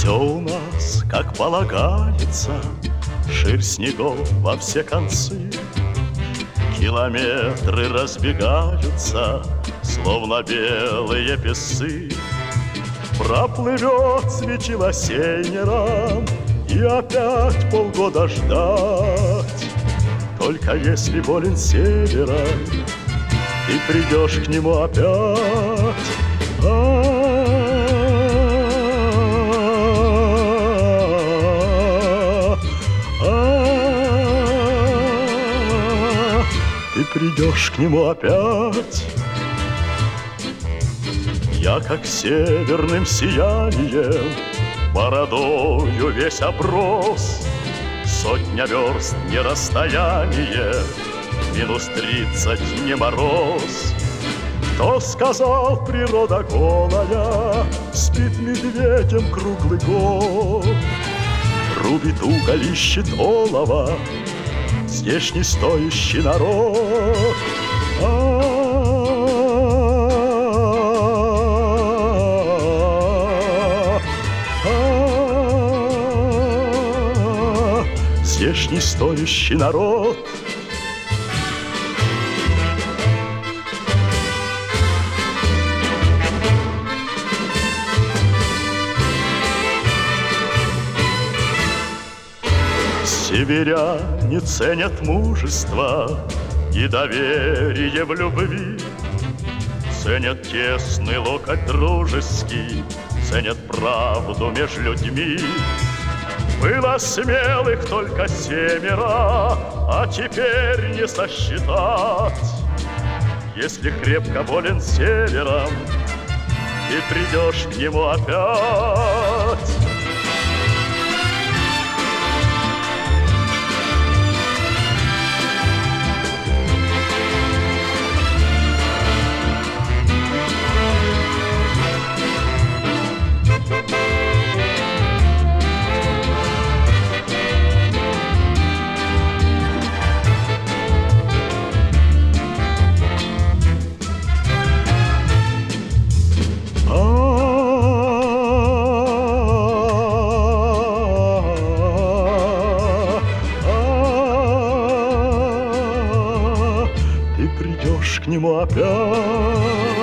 Все у нас, как полагается, ширь снегов во все концы. Километры разбегаются, словно белые песы. Проплывет светило сенера, и опять полгода ждать. Только если болен севером, ты придешь к нему опять. Ты придешь к нему опять. Я как северным сиянием бородою весь оброс. Сотня верст не расстояние, -30 не мороз. Кто сказал, природа голая спит медведем круглый год? Рубит уголь, ищет олова здесь не стоящий народ. Здесь не стоящий народ. Северяне ценят мужество и доверие в любви, ценят тесный локоть дружеский, ценят правду между людьми. Было смелых только 7, а теперь не сосчитать. Если крепко болен севером, ты придешь к нему опять. Ты придешь к нему опять.